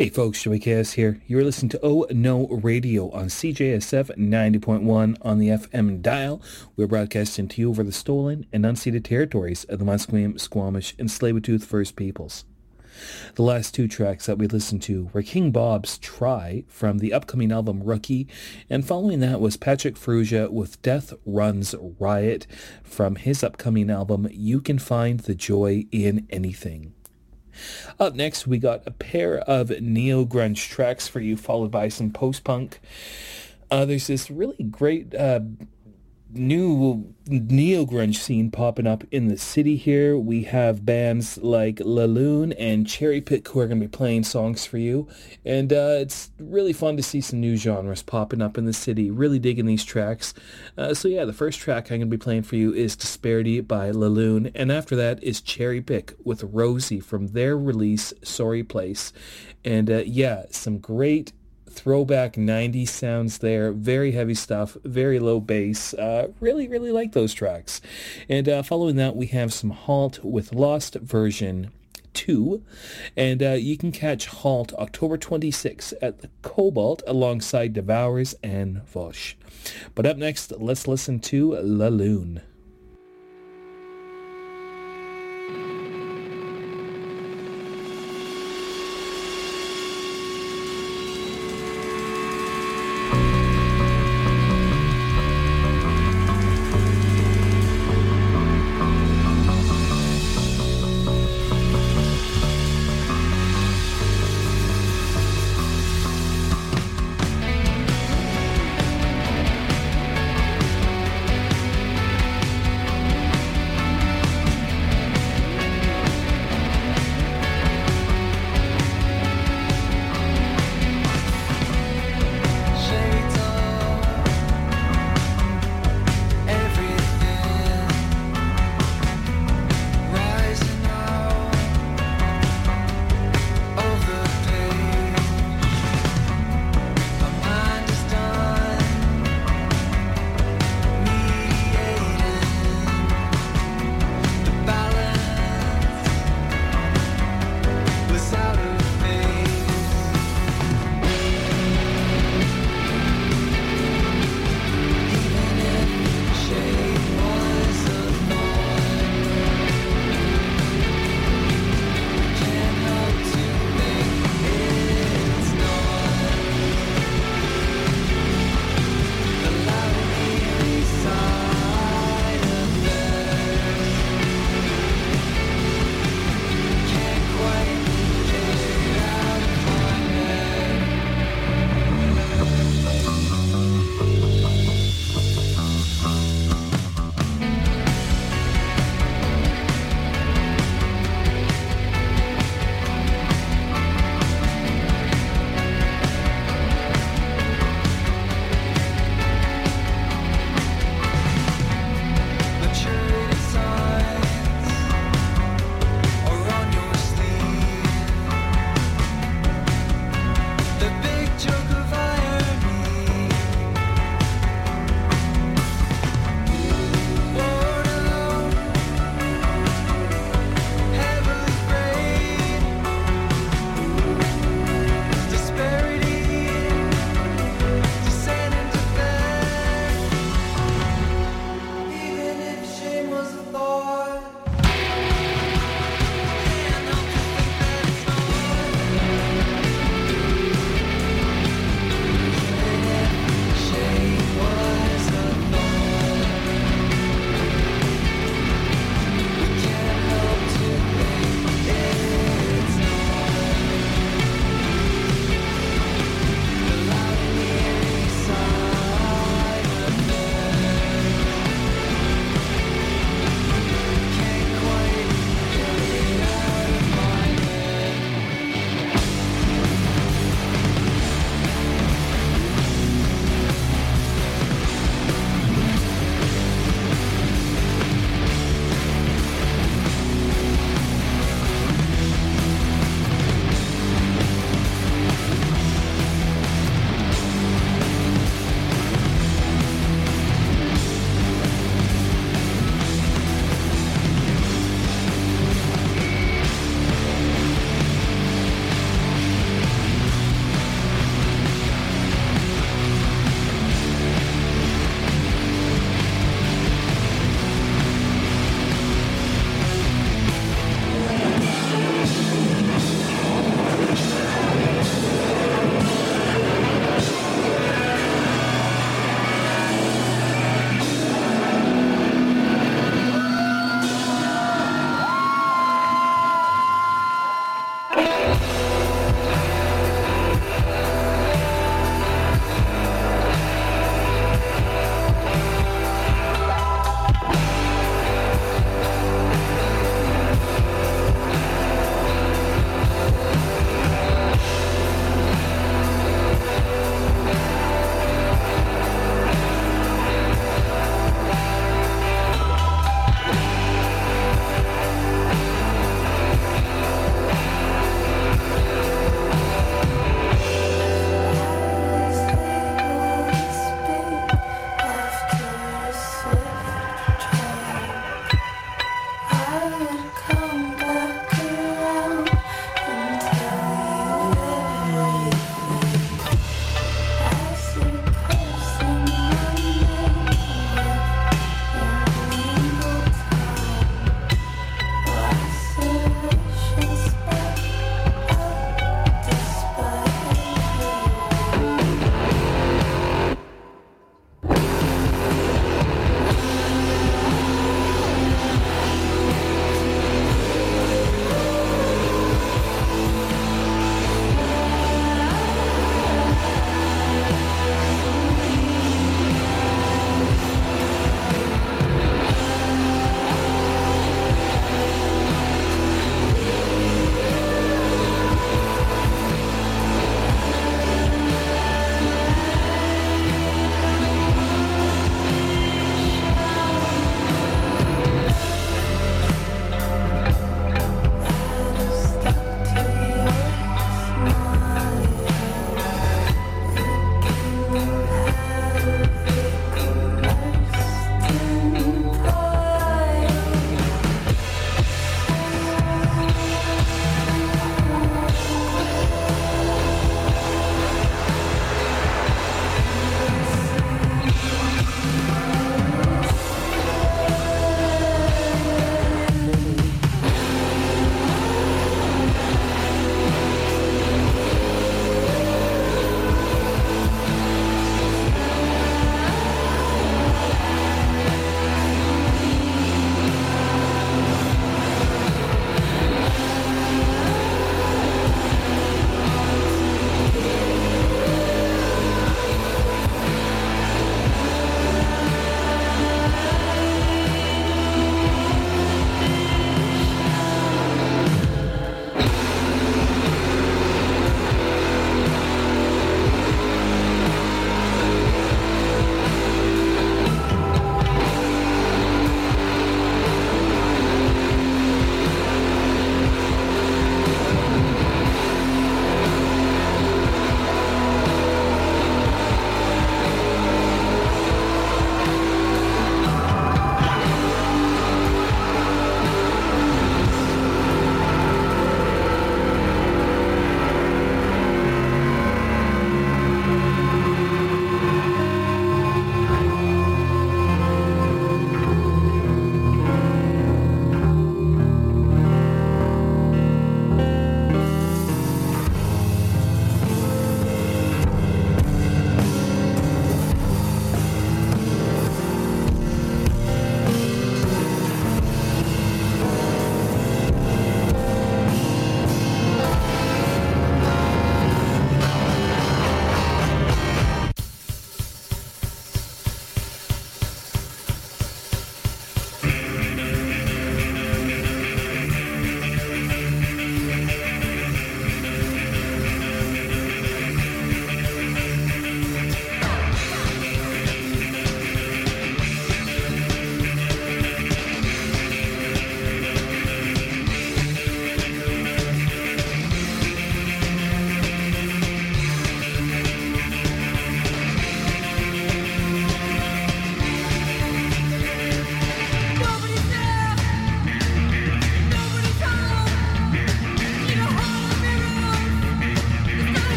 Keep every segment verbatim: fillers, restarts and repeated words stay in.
Hey folks, Joey Chaos here. You're listening to Oh No Radio on C J S F ninety point one on the F M dial. We're broadcasting to you over the stolen and unceded territories of the Musqueam, Squamish, and Tsleil-Waututh First Peoples. The last two tracks that we listened to were King Bob's Try from the upcoming album Rookie, and following that was Patrick Ferrugia with Death Runs Riot from his upcoming album You Can Find the Joy in Anything. Up next, we got a pair of neo-grunge tracks for you, followed by some post-punk. Uh, there's this really great uh, new neo-grunge scene popping up in the city here. We have bands like Laloon and Cherry Pick who are going to be playing songs for you. And uh, it's really fun to see some new genres popping up in the city. Really digging these tracks. Uh, so yeah, the first track I'm going to be playing for you is Disparity by Laloon. And after that is Cherry Pick with Rosie from their release, Sorry Place. And uh, yeah, some great throwback nineties sounds there. Very heavy stuff, very low bass. Uh, really, really like those tracks. And uh, following that, we have some Halt with Lost Version two. And uh, you can catch Halt October twenty-sixth at the Cobalt alongside Devours and Vosh. But up next, let's listen to Laloon.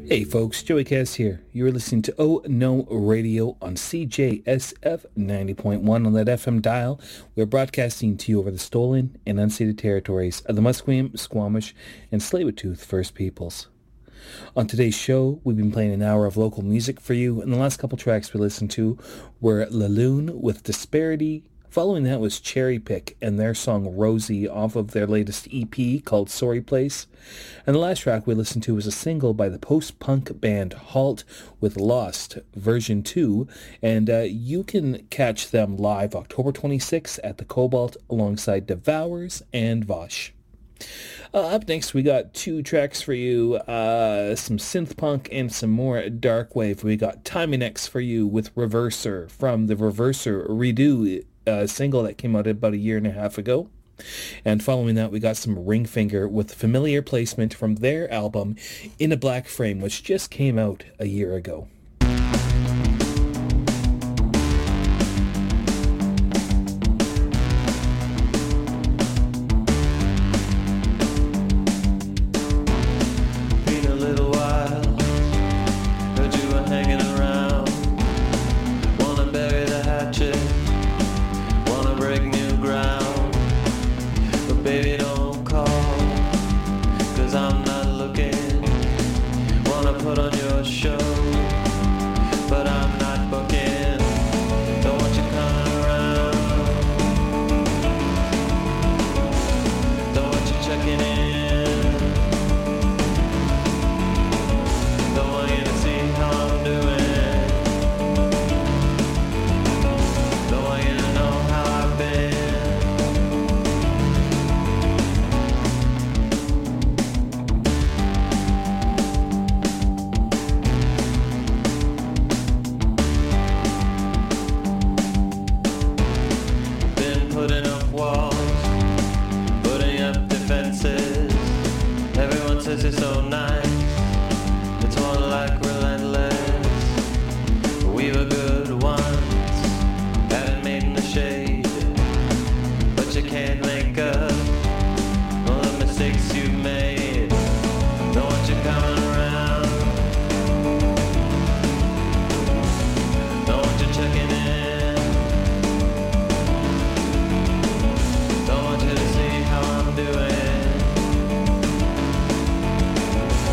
Hey folks, Joey Cass here. You're listening to Oh No Radio on C J S F ninety point one on that F M dial. We're broadcasting to you over the stolen and unceded territories of the Musqueam, Squamish, and Tsleil-Waututh First Peoples. On today's show, we've been playing an hour of local music for you, and the last couple tracks we listened to were La Lune with Disparity. Following that was Cherry Pick and their song Rosie off of their latest E P called Sorry Place. And the last track we listened to was a single by the post-punk band Halt with Lost version two. And uh, you can catch them live October twenty-sixth at the Cobalt alongside Devours and Vosh. Uh, up next, we got two tracks for you, uh, some synth punk and some more dark wave. We got Timing X for you with Reverser from the Reverser Redo uh, single that came out about a year and a half ago. And following that, we got some Ringfinger with Familiar Placement from their album In a Black Frame, which just came out a year ago. Don't want you to see how I'm doing.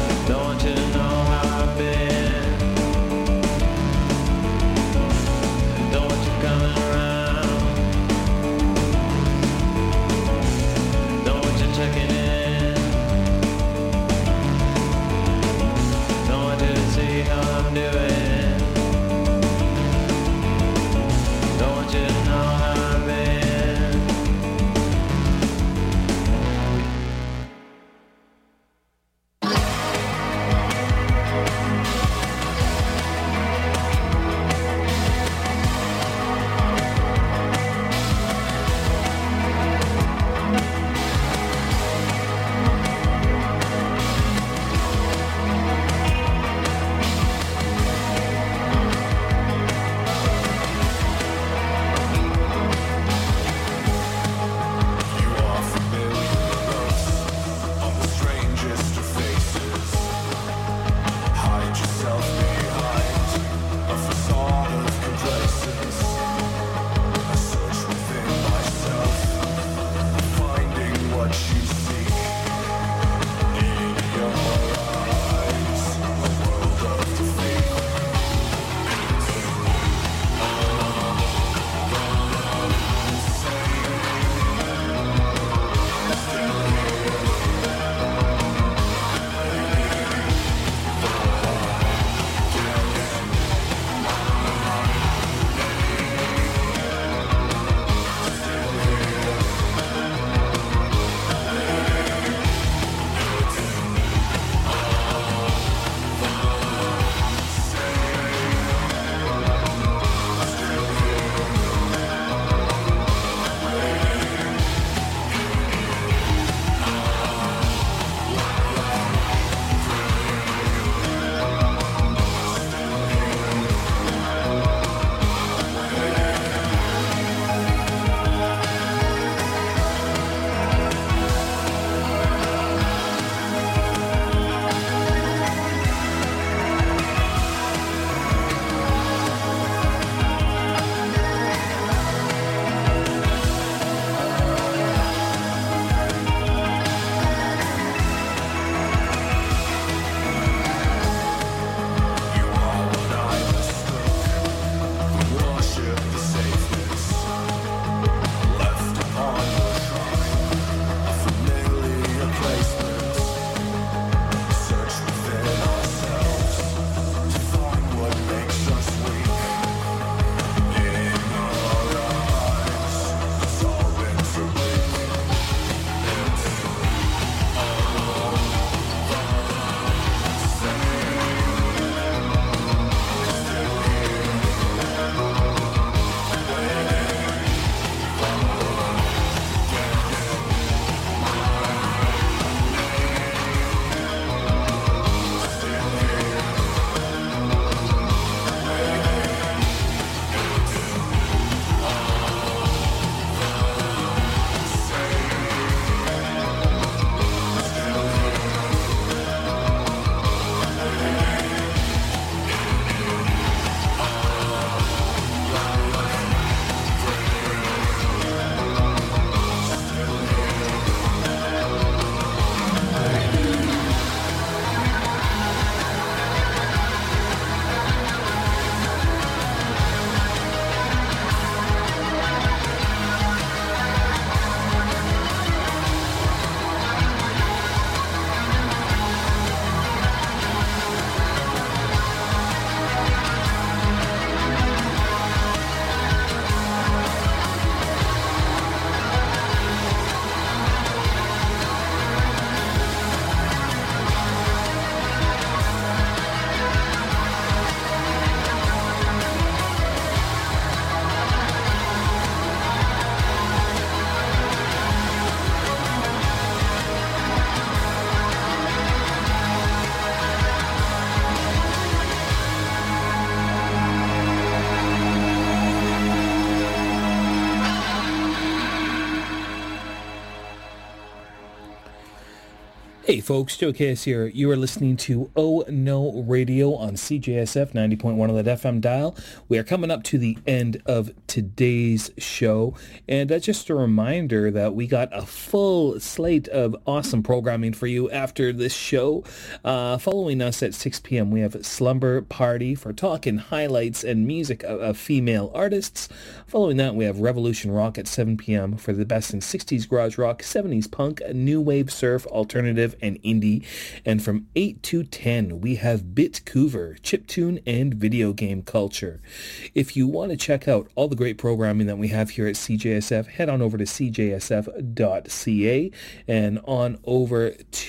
Hey folks, Joe K S here. You are listening to Oh No Radio on C J S F ninety point one on that F M dial. We are coming up to the end of today's show. And uh, just a reminder that we got a full slate of awesome programming for you after this show. Uh, following us at six p.m. we have Slumber Party for talking highlights and music of, of female artists. Following that we have Revolution Rock at seven p.m. for the best in sixties garage rock, seventies punk, new wave surf, alternative, and indie. And from eight to ten we have Bitcouver, chiptune, and video game culture. If you want to check out all the great programming that we have here at C J S F, head on over to c j s f dot c a and on over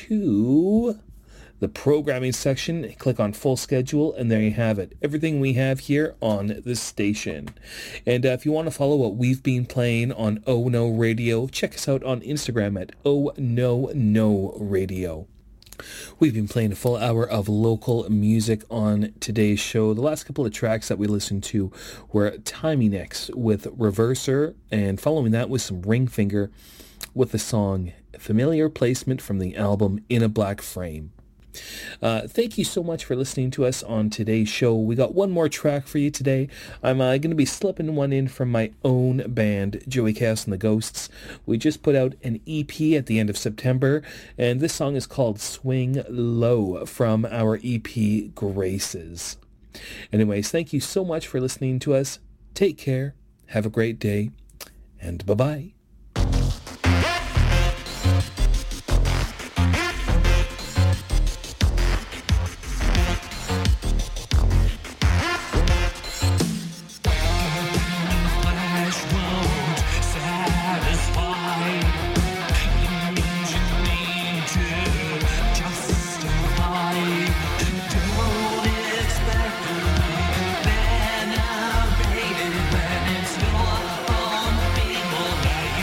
to the programming section, click on full schedule, and there you have it. Everything we have here on the station. And uh, if you want to follow what we've been playing on Oh No Radio, check us out on Instagram at Oh No No Radio. We've been playing a full hour of local music on today's show. The last couple of tracks that we listened to were Timeynex with Reverser, and following that was some Ringfinger with the song Familiar Placement from the album In a Black Frame. Uh, thank you so much for listening to us on today's show. We got one more track for you today. I'm uh, going to be slipping one in from my own band, Joey Chaos and the Ghosts. We just put out an E P at the end of September, and this song is called Swing Low from our E P Graces. Anyways, thank you so much for listening to us. Take care, have a great day, and bye-bye. Baby, when it's your own people.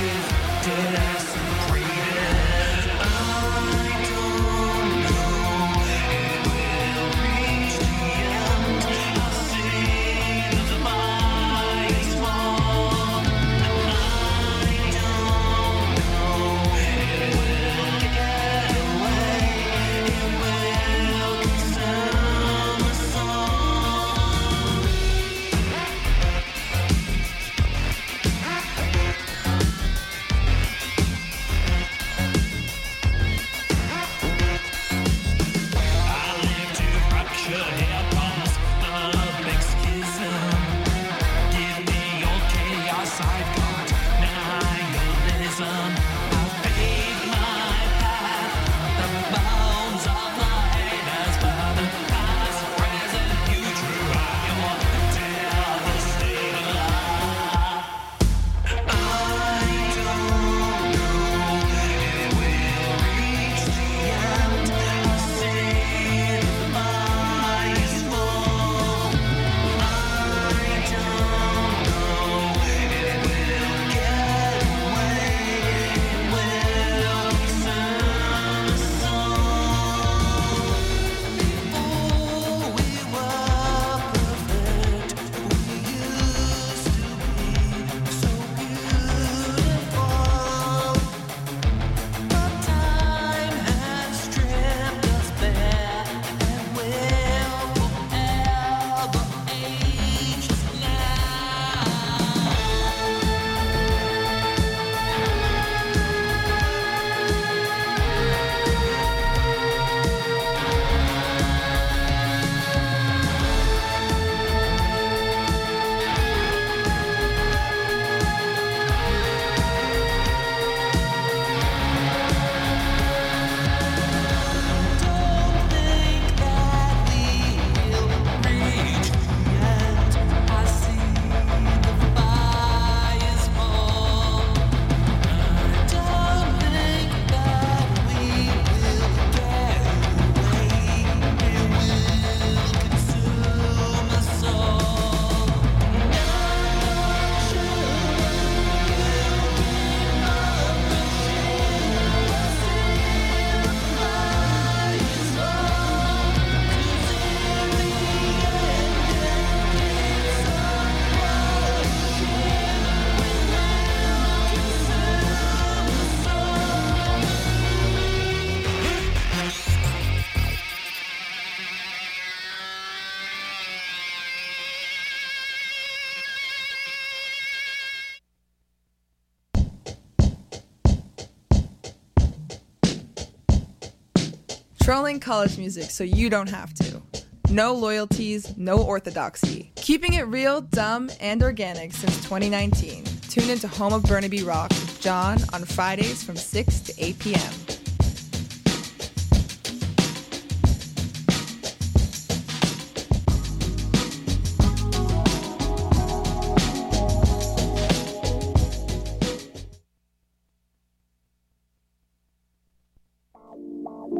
Trolling college music so you don't have to. No loyalties, no orthodoxy. Keeping it real, dumb, and organic since twenty nineteen. Tune into Home of Burnaby Rock with John on Fridays from six to eight p.m.